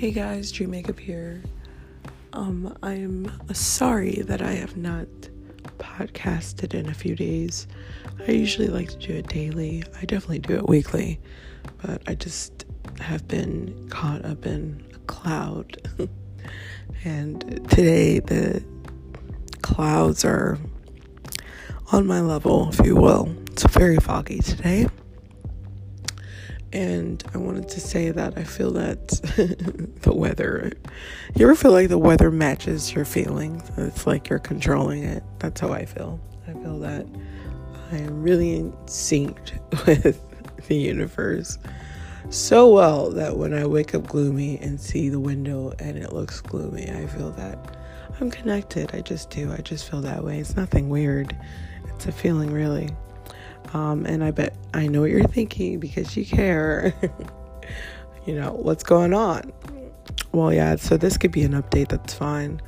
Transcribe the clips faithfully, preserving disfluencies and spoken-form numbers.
Hey guys, Dream Makeup here. Um, I'm sorry that I have not podcasted in a few days. I usually like to do it daily. I definitely do it weekly, but I just have been caught up in a cloud. And today the clouds are on my level, if you will. It's very foggy today. And I wanted to say that I feel that the weather, you ever feel like the weather matches your feelings? It's like you're controlling it. That's how I feel. I feel that I am really in sync with the universe so well that when I wake up gloomy and see the window and it looks gloomy, I feel that I'm connected. I just do. I just feel that way. It's nothing weird. It's a feeling, really. Um, and I bet I know what you're thinking because you care. You know, what's going on? Well, yeah, so this could be an update. That's fine.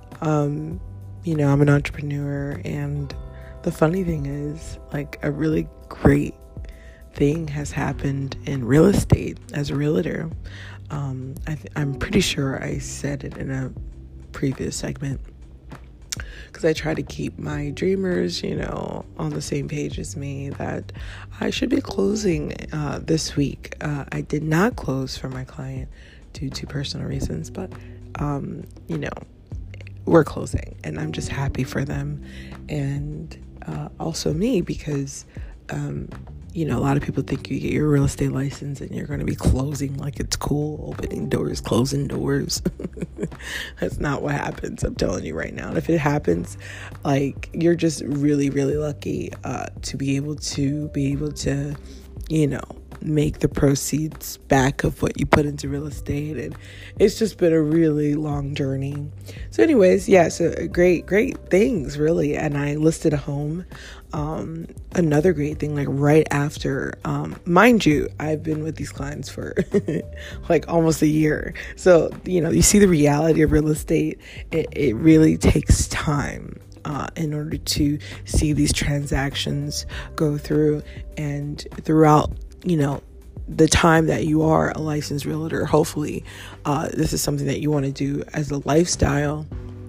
Um, you know, I'm an entrepreneur, and the funny thing is, like, a really great thing has happened in real estate as a realtor. Um, I th- I'm pretty sure I said it in a previous segment, because I try to keep my dreamers, you know, on the same page as me, that I should be closing uh, this week. Uh, I did not close for my client due to personal reasons, but, um, you know, we're closing, and I'm just happy for them. And uh, also me, because, um, you know, a lot of people think you get your real estate license and you're going to be closing like it's cool, opening doors, closing doors. That's not what happens. I'm telling you right now. And if it happens, like, you're just really, really lucky uh, to be able to be able to, you know, make the proceeds back of what you put into real estate. And it's just been a really long journey. So anyways, yeah, so great, great things, really. And I listed a home. Um, another great thing, like right after, um, mind you, I've been with these clients for like almost a year. So, you know, you see the reality of real estate. It, it really takes time Uh, in order to see these transactions go through. And throughout, you know, the time that you are a licensed realtor, hopefully uh, this is something that you want to do as a lifestyle.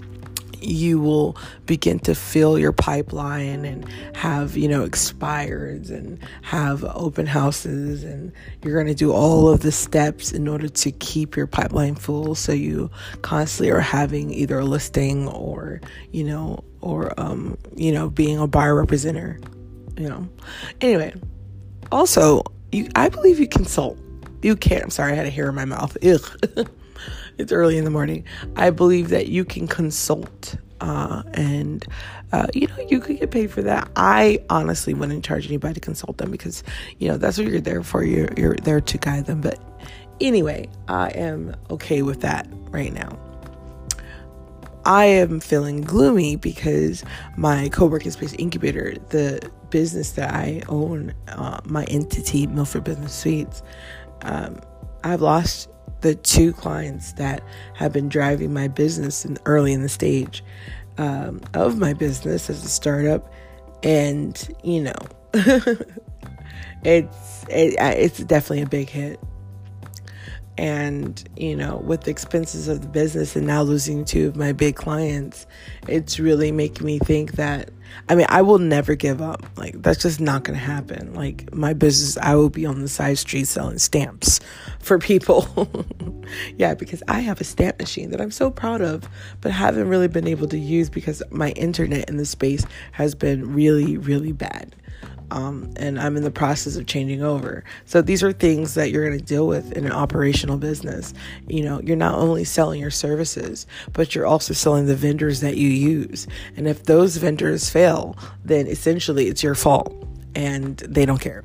You will begin to fill your pipeline and have, you know, expireds and have open houses, and you're going to do all of the steps in order to keep your pipeline full. So you constantly are having either a listing or, you know, or, um, you know, being a buyer representative, you know. Anyway, also, you, I believe you consult. You can. I'm sorry, I had a hair in my mouth. Ugh. It's early in the morning. I believe that you can consult, uh, and, uh, you know, you could get paid for that. I honestly wouldn't charge anybody to consult them because, you know, that's what you're there for. You're, you're there to guide them. But anyway, I am okay with that right now. I am feeling gloomy because my co-working space incubator, the business that I own, uh, my entity, Milford Business Suites, um, I've lost the two clients that have been driving my business in, early in the stage um, of my business as a startup. And, you know, it's it, it's definitely a big hit. And, you know, with the expenses of the business and now losing two of my big clients, it's really making me think that, I mean, I will never give up. Like, that's just not going to happen. Like, my business, I will be on the side street selling stamps for people. Yeah, because I have a stamp machine that I'm so proud of, but haven't really been able to use because my internet in the space has been really, really bad. Um, and I'm in the process of changing over. So these are things that you're going to deal with in an operational business. You know, you're not only selling your services, but you're also selling the vendors that you use. And if those vendors fail, then essentially it's your fault and they don't care.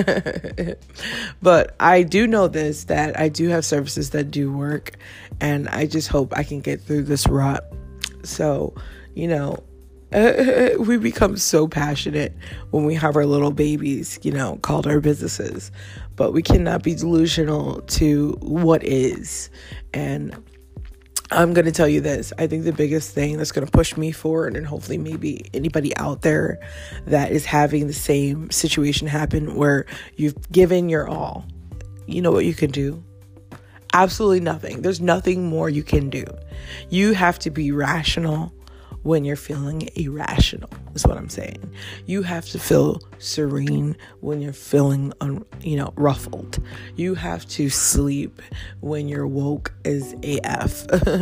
But I do know this, that I do have services that do work, and I just hope I can get through this rut. So, you know, Uh, we become so passionate when we have our little babies, you know, called our businesses, but we cannot be delusional to what is. And I'm going to tell you this. I think the biggest thing that's going to push me forward, and hopefully maybe anybody out there that is having the same situation happen where you've given your all, you know what you can do? Absolutely nothing. There's nothing more you can do. You have to be rational when you're feeling irrational, is what I'm saying. You have to feel serene when you're feeling, un, you know, ruffled. You have to sleep when you're woke as A F.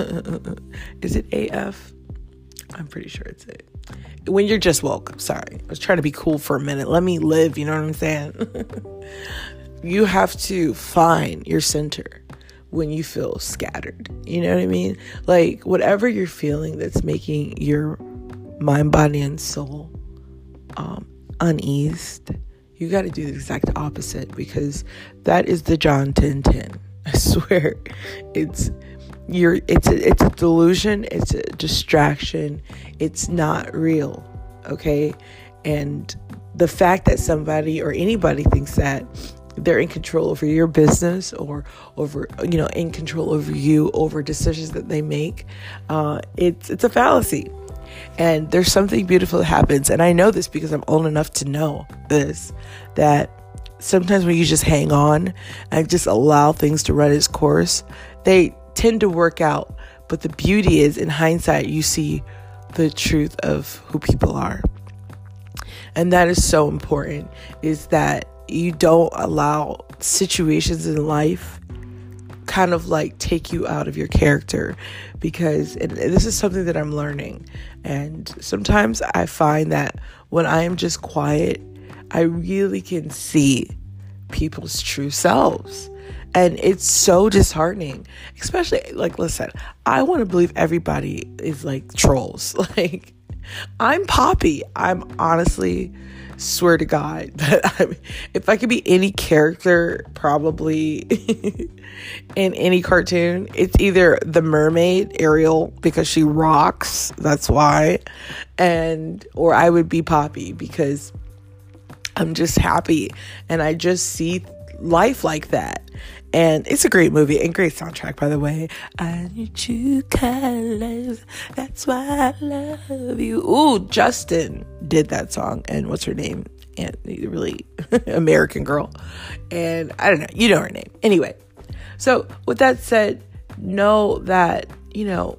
Is it A F? I'm pretty sure it's it. When you're just woke. Sorry. I was trying to be cool for a minute. Let me live, you know what I'm saying? You have to find your center when you feel scattered. You know what I mean? Like, whatever you're feeling that's making your mind, body, and soul um, uneased, you got to do the exact opposite, because that is the John ten ten. I swear. It's you're it's a, it's a delusion, it's a distraction, it's not real. Okay? And the fact that somebody or anybody thinks that they're in control over your business or over, you know, in control over you, over decisions that they make, uh, it's it's a fallacy. And there's something beautiful that happens. And I know this because I'm old enough to know this, that sometimes when you just hang on and just allow things to run its course, they tend to work out. But the beauty is, in hindsight, you see the truth of who people are. And that is so important, is that you don't allow situations in life kind of like take you out of your character, because and this is something that I'm learning. And sometimes I find that when I am just quiet, I really can see people's true selves. And it's so disheartening, especially, like, listen, I want to believe everybody is like trolls. Like, I'm Poppy. I'm honestly, swear to God, that I'm, if I could be any character probably in any cartoon, it's either the mermaid Ariel, because she rocks, that's why, and or I would be Poppy because I'm just happy and I just see life like that. And it's a great movie and great soundtrack, by the way. I need true colors, that's why I love you. Ooh, Justin did that song. And what's her name? And really American girl. And I don't know, you know her name. Anyway, so with that said, know that, you know,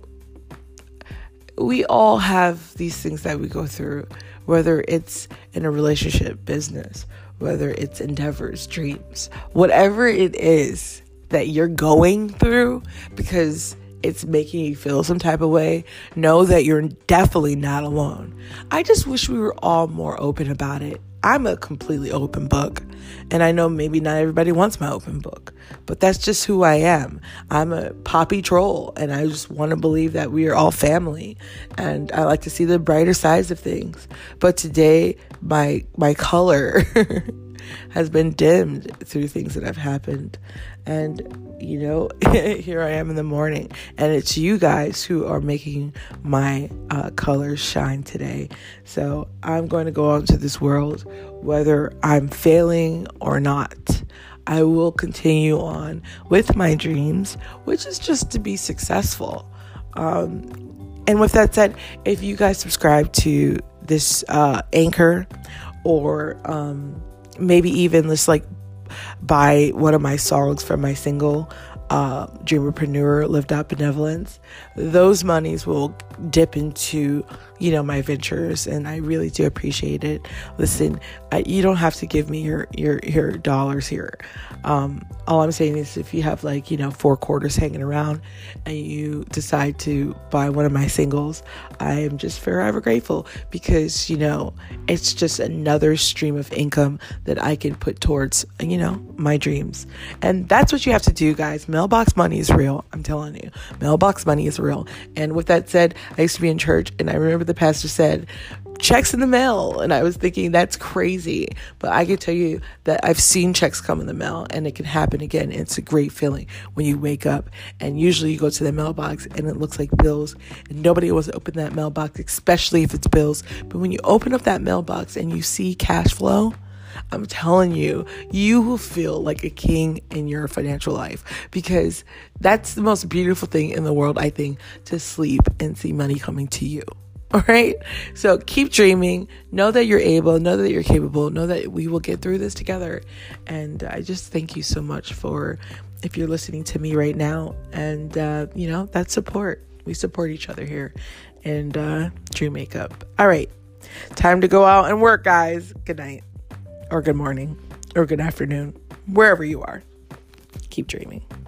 we all have these things that we go through, whether it's in a relationship, business, whether it's endeavors, dreams, whatever it is that you're going through, because it's making you feel some type of way, know that you're definitely not alone. I just wish we were all more open about it. I'm a completely open book, and I know maybe not everybody wants my open book, but that's just who I am. I'm a Poppy troll, and I just want to believe that we are all family, and I like to see the brighter sides of things. But today, my my color has been dimmed through things that have happened, and you know, here I am in the morning, and it's you guys who are making my uh, colors shine today. So I'm going to go out into this world, whether I'm failing or not. I will continue on with my dreams, which is just to be successful. Um, and with that said, if you guys subscribe to this uh, Anchor, or um, maybe even just like buy one of my songs from my single, uh, Dreamerpreneur, Lived Out Benevolence, those monies will dip into, you know, my ventures, and I really do appreciate it. Listen, I, you don't have to give me your your your dollars here. Um, all I'm saying is, if you have like, you know, four quarters hanging around and you decide to buy one of my singles, I am just forever grateful, because, you know, it's just another stream of income that I can put towards, you know, my dreams. And that's what you have to do, guys. Mailbox money is real. I'm telling you, mailbox money is real. And with that said, I used to be in church, and I remember the pastor said, checks in the mail. And I was thinking, that's crazy. But I can tell you that I've seen checks come in the mail, and it can happen again. It's a great feeling when you wake up, and usually you go to the mailbox and it looks like bills, and nobody wants to open that mailbox, especially if it's bills. But when you open up that mailbox and you see cash flow, I'm telling you, you will feel like a king in your financial life, because that's the most beautiful thing in the world, I think, to sleep and see money coming to you. All right. So keep dreaming. Know that you're able. Know that you're capable. Know that we will get through this together. And I just thank you so much for, if you're listening to me right now, and, uh, you know, that support. We support each other here. And uh, Dream Makeup. All right. Time to go out and work, guys. Good night. Or good morning. Or good afternoon. Wherever you are. Keep dreaming.